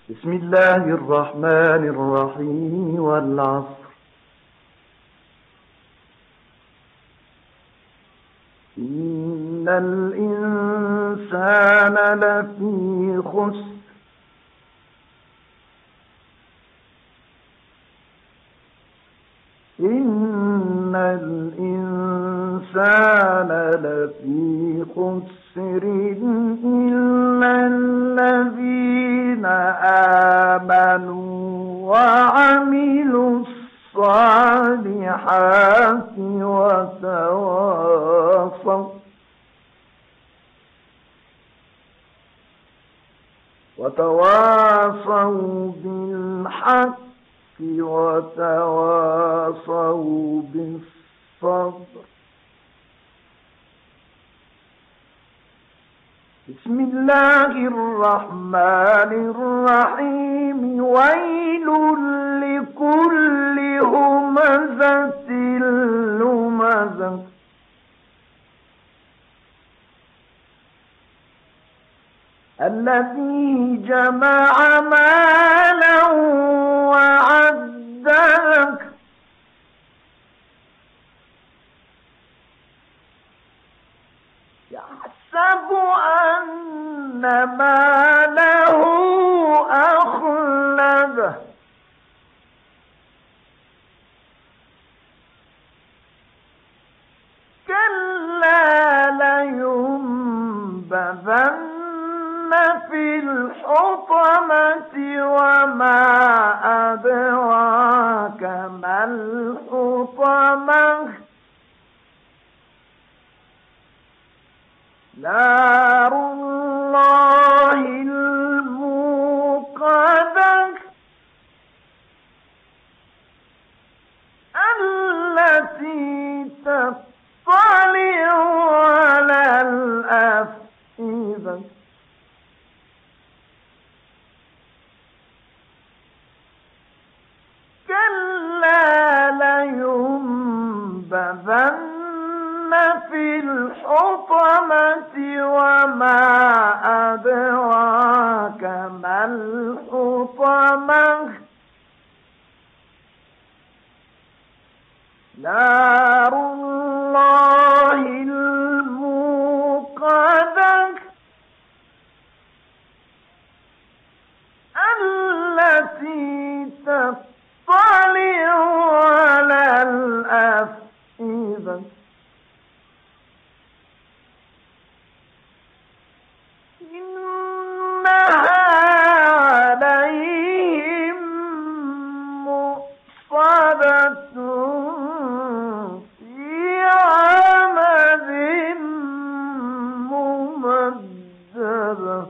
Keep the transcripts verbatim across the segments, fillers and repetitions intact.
بسم الله الرحمن الرحيم والعصر إن الإنسان لفي خسر إن الإنسان لفي خسر إلا الذين آمنوا وعملوا الصالحات وتواصوا وتواصوا بالحق وتواصوا بالصبر. بسم الله الرحمن الرحيم ويل لكل همزة لمزة الذي جمع مالا وعدده يحسب أن ماله أخلده كلا لينبذن في الحطمة وما أدراك ما الحطمة نار الله الموقدة التي تطلع على الأفئدة كلا لينبذن في الحطمة وما أدراك ما الحطمة نار الله الموقدة التي تطلع على الأفئدة إنها عليهم مؤصدة في عمد ممددة.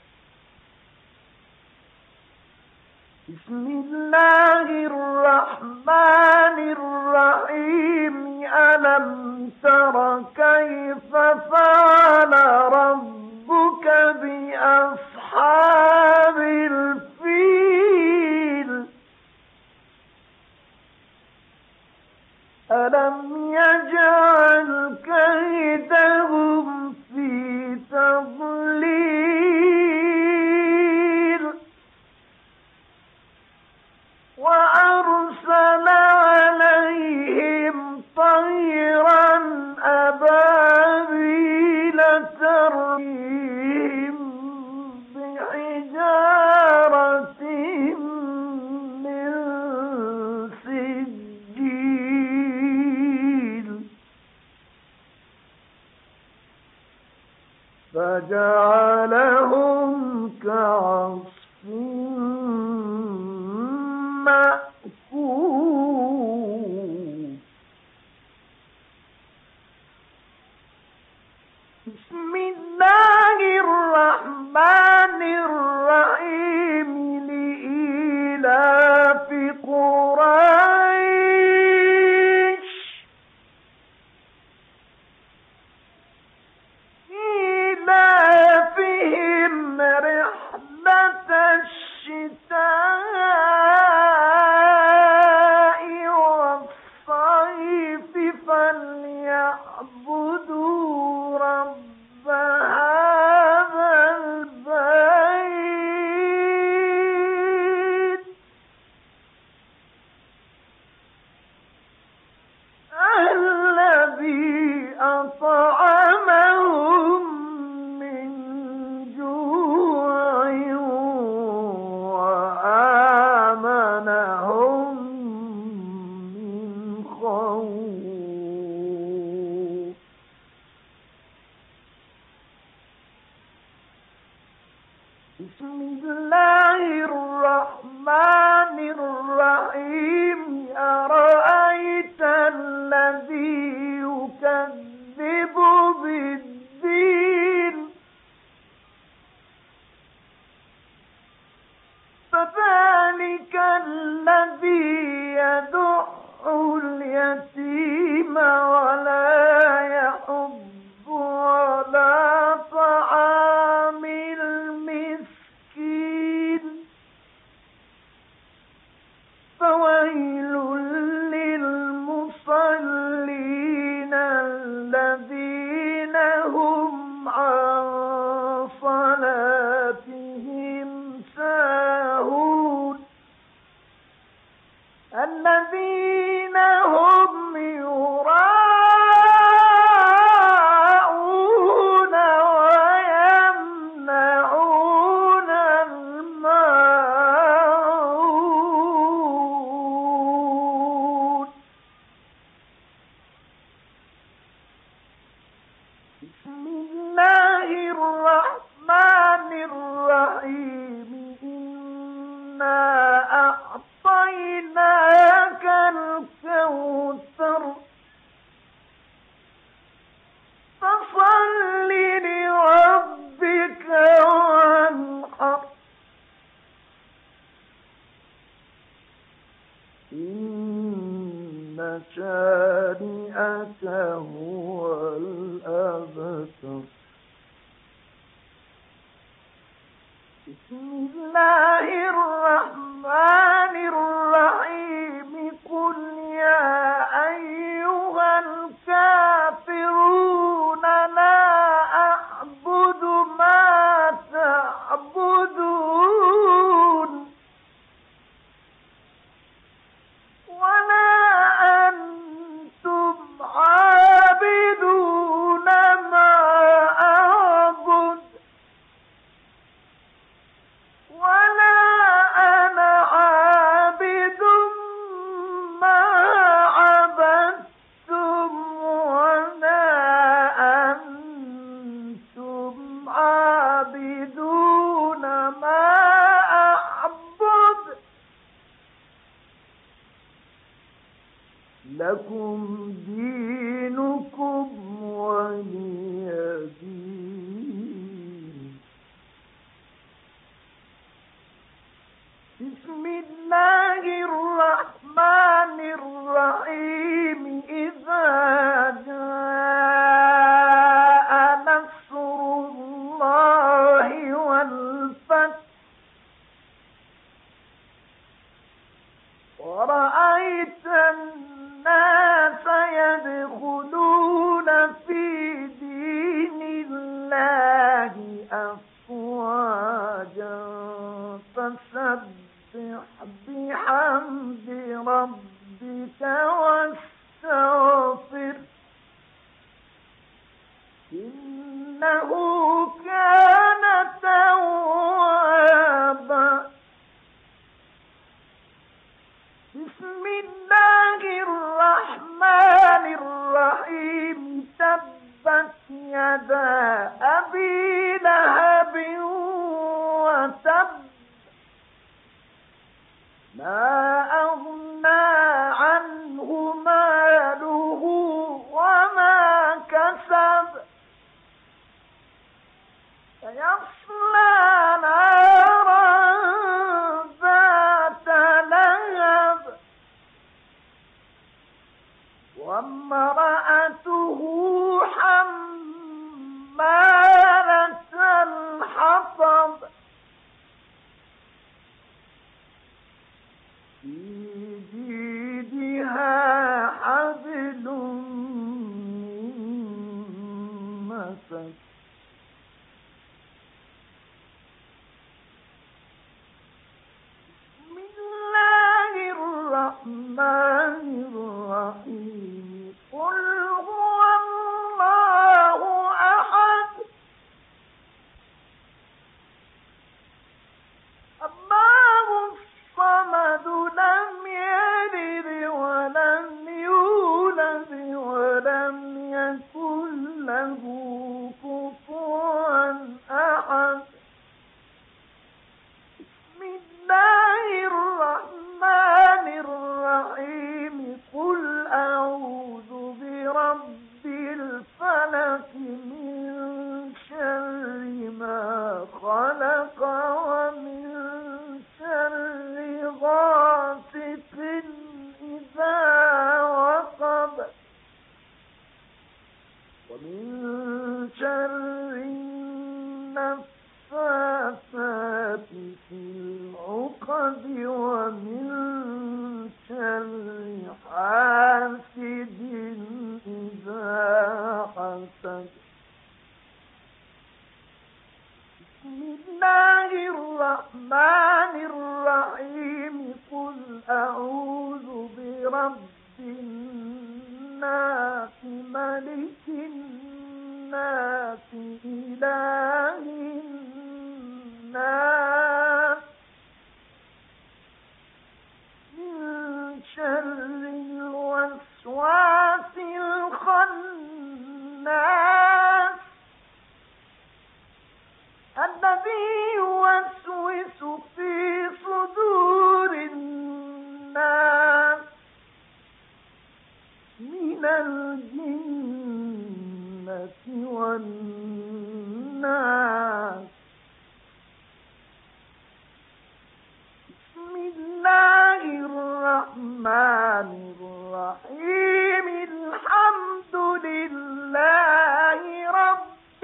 بسم الله الرحمن الرحيم ألم تر كيف فعل ربك بأصحاب الفيل ألم يجعل كيدهم في تضليل وأرسل عليهم طيرا أبابيل ترميهم بحجارة فذلك الذي يدع اليتيم ولا يحض على طعام المسكين فويل للمصلين الذين هم عن صلاتهم ساهون الذين هم يراءون ويمنعون الماعون. بسم الله الرحمن الرحيم إنا أعطيناك الكوثر فصل لربك وانحر إن شانئك هو الأبتر. بسم الله الرحمن الرحيم قل يا أيها الكافرون لا أعبد ما تعبدون ولا أنتم عابدون ما أعبد ولا أنا عابد ما عبدتم ولا أنتم عابدون ما أعبد لكم دينكم ولي دين. بسم الله الرحمن الرحيم إذا جاء نصر الله والفتح ورأيت الناس يدخلون في دين الله أفواجا فسبح بحمد ربك واستغفر إنه كان توابا. بسم الله الرحمن الرحيم تبت يدا أبي لهب وتب ما أغنى عنه ماله وما كسب سيصلى نارا ذات لهب وامرأته حمالة الحطب في جيدها حبل من مسد. بسم الله الرحمن الرحيم قل هو الله أحد الله الصمد لم يلد ولم يولد ولم يكن له كفوا أحد. بسم الله الرحمن الرحيم قل أعوذ النفخة ومن شر حاسد إذا حسد. بسم الله الرحمن الرحيم. قل أعوذ برب الناس ملك الناس إله الناس من شر الوسواس الخناس الذي يوسوس في صدور الناس من الجنة والناس. بسم الله الرحمن الرحيم. الحمد لله رب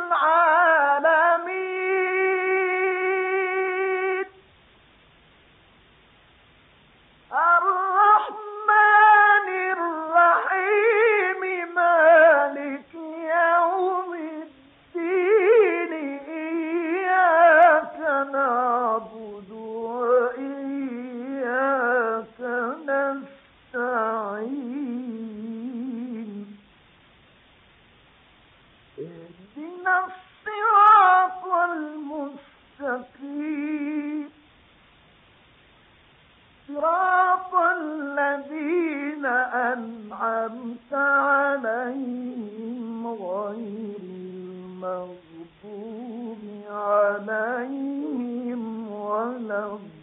العالمين الرحمن الرحيم مالك يوم الدين إياك نعبد وإياك نستعين اهدنا الصراط المستقيم صراط الذين أنعمت عليهم غير المغضوب عليهم ولا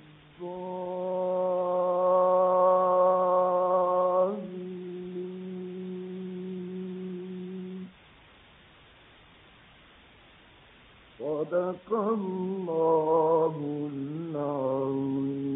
الضالين. صدق الله العظيم.